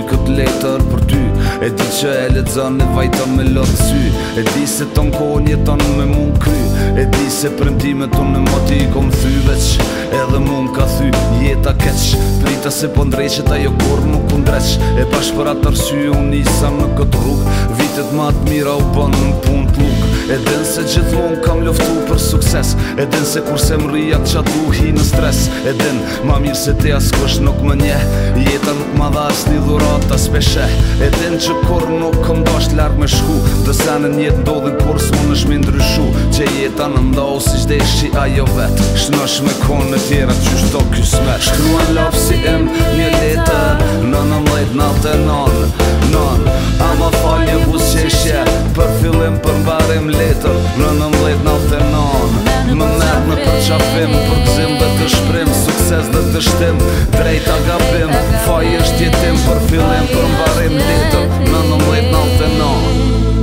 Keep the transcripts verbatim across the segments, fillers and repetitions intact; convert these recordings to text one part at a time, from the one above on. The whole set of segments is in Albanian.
këtë letër për ty. E di që e lexon e vajton me lotë sy. E di se ton kohën jeton me mun kry. E di se premtimet unë në moti i kom thy. Veç edhe mun ka thy jeta keq. Prita se po ndreqet ajo kur nuk u ndreq. E pash për atë arsye unë nisa në këtë rrugë. Vitet ma të mira u bën në punë t'luk. E din se gjithmonë kam luftu për sukses. E din se kur se mrija të qatu hi në stres. E din ma mirë se te as kush nuk më nje. Jeta nuk ma dha as një dhurat as peshe. E din që kur nuk këm dasht larg me shku. Dëse në njetë ndodhin kur s'mun është me ndryshu. Që jeta në ndohu si qdeshi ajo vet. Shnosh me konë në tjera qysh do kysmet. Shkruan lapsi im një letër në nëmdhjetë natë e non Non, ama falje buzqeshje për fillim për mbarim letër në nëmdhjetë natë e non Më merë në përqafim, për gzim dhe të shprim, sukses dhe të shtim, drejta gabim, faj është jetim për fillim për mbarim letër në nëmdhjetë natë e non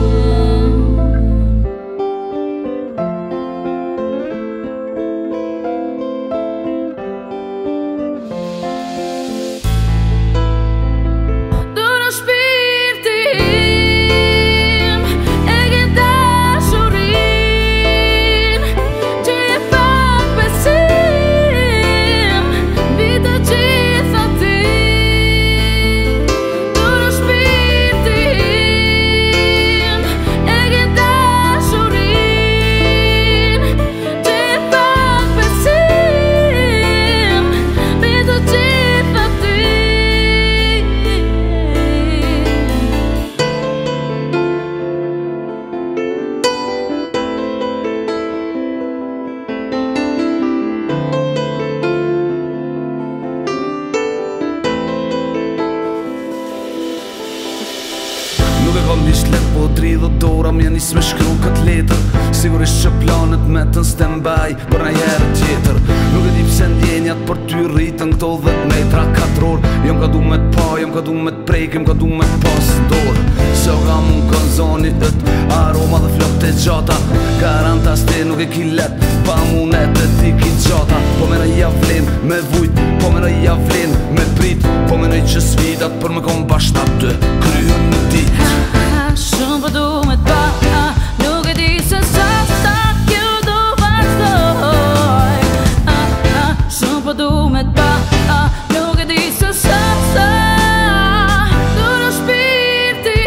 Kam një shlet po tri dhe dora mja nis me shkru këtë letër. Sigurisht që planet me të në stand-by për në herë tjetër. Nuk e di pse ndjenjat për ty rritën këto dhët metra katror. Jom ka du me t'pa, jom ka du me t'prejk, jom ka du me t'pas dorë. Se o ka mun kanë zoni ët, aroma dhe flok të gjata. Garantas te nuk e ki let, pa munet e ti ki gjata. Po me në javlin me vujt, po me në javlin me prit. Po me në që sfidat për me kom bashkë atë kryhën në dit. Shumë për du me t'pa, nuk e di se sa sa kjo du vazhdoj. Shumë për du me t'pa, nuk e di se sa sa du në shpirtin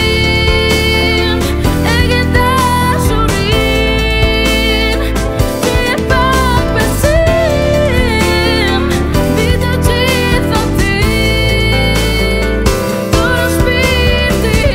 e ke dashurin që e pak besim vita gjitha ti. Du në shpirtin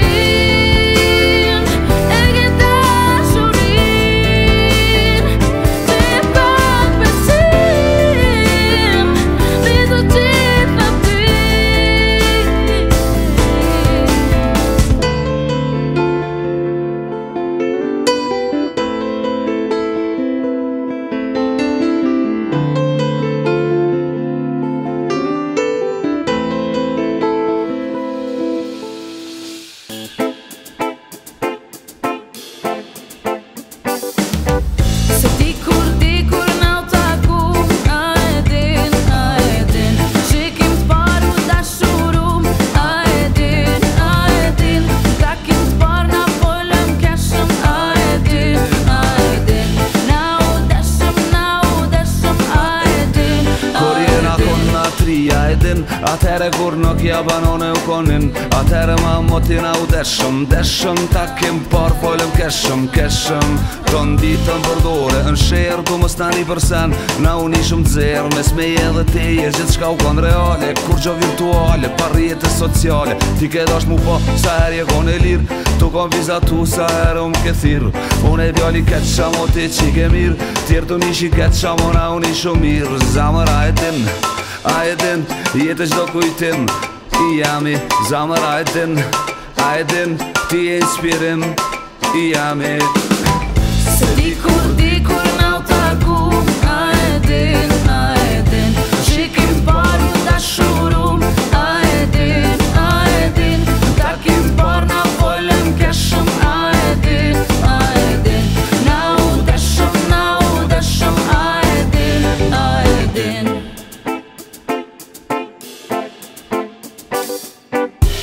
Atere kur nuk ja banone u konin Atere ma motina u deshëm Deshëm ta kem par folëm keshëm Keshëm të nditën përdore Në shërë ku mës tani përsen Na unë ishëm dzerë Mes me edhe teje gjithë shka u konë reale Kur gjo virtuale, par rjetës sociale Ti ke dasht mu po, sa her je konë e lirë Tu kon vizatu, sa her unë ke thirë Unë e djali ketë shamo ti qi ke mirë Tjerë tu nishi ketë shamo na unë ishëm mirë Zamër a e din A e din, jetë qdo kujtim I jami, zamër a e din A e din, ti e inspirim I jami Se dikur, dikur na u taku A e din, a e din Shikim paru dashurum A e din, a e din Takim par na folëm keshëm A e din, a e din Na u deshëm, na u deshëm A e din, a e din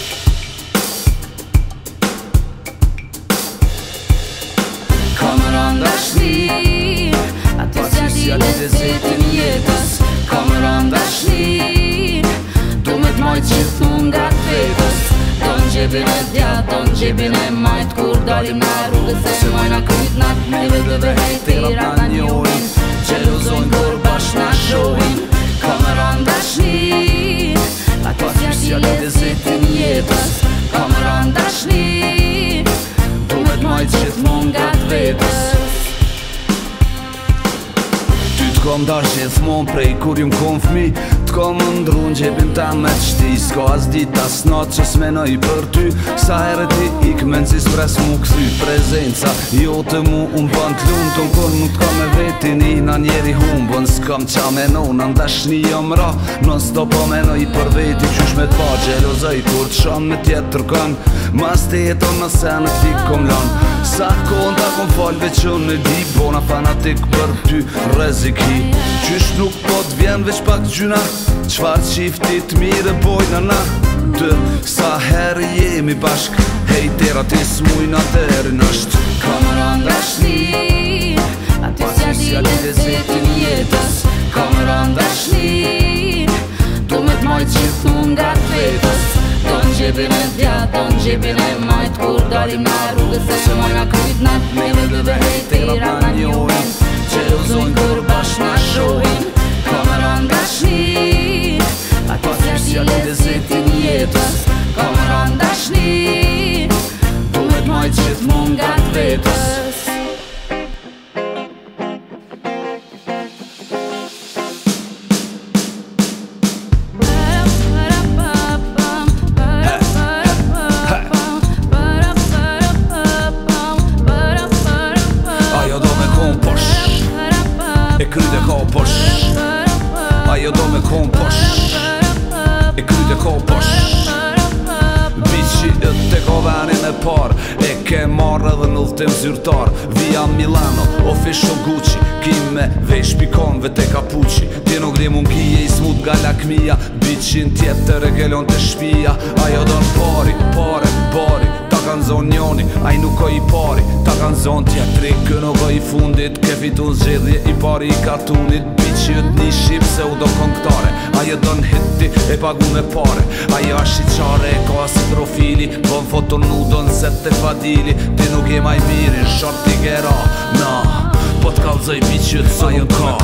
mojt gjithmon nga t'vetës. Don gjebin e djatë, don gjebin e majt, kur dalim në rrugës e mojna kryt nat. Neve dëve hejtirat na njohin, gjelozojnë kur bash na shohin. Kameran dashni, pa ty s'ja di lezetin jetës. Kameran dashni, duhet mojt gjithmon nga t'vetës. T'kom dash gjithmon prej kur jum kom fmi, t'kom ndru n'gjebin ta me t'shti. S'ka as dit as nat që s'menoj për ty, sa herët i ik men si s'pres mu këthy. Prezenca jo të mu unë ban t'lun, ton kur nuk t'ka me vetin i na njeri humbën. S'kam qa menon, në dashni jom ra, non s'to po menoj për veti qysh me t'pa gjelozoj. Kur t'shan me tjetër kan, mas të jeton në senë t'i kom lan. Sa kon ta kom fal veqon në di, bona fanatik për ty reziki. Qysh nuk po t'vjen veç pak gjyna, qfar qiftit mire bojna na. Dë, sa herë jemi bashk, hejtera ti s'mujna deri nësht. Kameran dashni, a ty s'ja di lezetin jetës. Kameran dashni, du me t'mojt gjithmon nga t'vetës. Don gjebin e djatë, don gjebin e majt, kur dalim në rrugës e mojna kryt nat. Neve dëve hejtirat na njohin, gjelozojnë kur bash na shohin. Kameran dashni, a ty s'ja di lezetin jetës. Kameran dashni, duhet mojt gjithmon nga t'vetës. E kryt e ka posh, ajo do me kon posh. E kryt e ka posh, biqi e te ka venin e par, e ke marrë edhe në udhtim zyrtar. Via Milano, official Gucci, ki me vesh pikonve te kapuqi. Ti nuk di mun kije i smut nga lakmia, biqin tjetër e gelon të shpia. Ajo do në pari, pare, bari, ta kan zon njoni, aj nuk o i pari. Ta kan zon tjetri, kë nuk o i fundit, ke fitun zgjedhje i pari i kartunit. Biqi jët një shqip se u do konktare, ajo do në hitti e pagu me pare. Ajo ashtë i qare e ka si profili, bon foton nu do në set të fadili. Ti nuk je maj mirin, short t'i gera, na, po t'kallzoj biqi jët së nuk ka.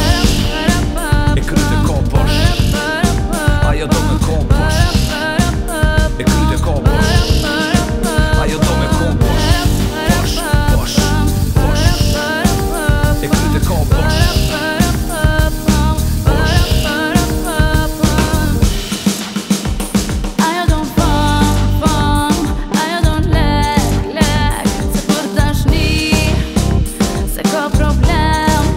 E kryt e ka posh, ajo do me ka posh. E kryt e ka posh, ajo do me ka posh. Posh, posh, posh. E kryt e ka posh. Ajo don fam, fam, ajo don lek, lek. Se për dashni, se ka problem.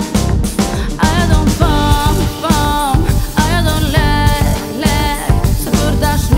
Ajo don fam, fam, ajo don lek, lek. Se për dashni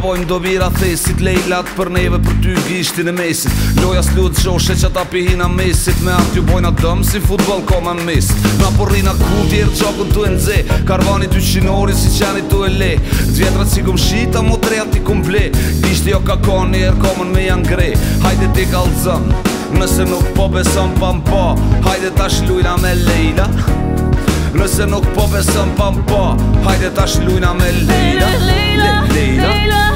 bojmë do bira thesit, lejlat për neve për ty gishtin e mesit. Loja s'lut qoshe që ta pihina mesit, me aty bojna dëm si futbol koma mes. Na porrina ku tjerë qokën tu e nxe, karvani ty qinori si qani tu e le. Dvjetrat si kum shita, mo treja ti kum ble, gishti jo ka koni er komën me janë gre. Hajde ti kalzën, nëse nuk po beson pam po, hajde tash lujna me Lejla. Nëse nuk po beson pam po, hajde tash lujna me Lejla. Lejla, Lejla, Lejla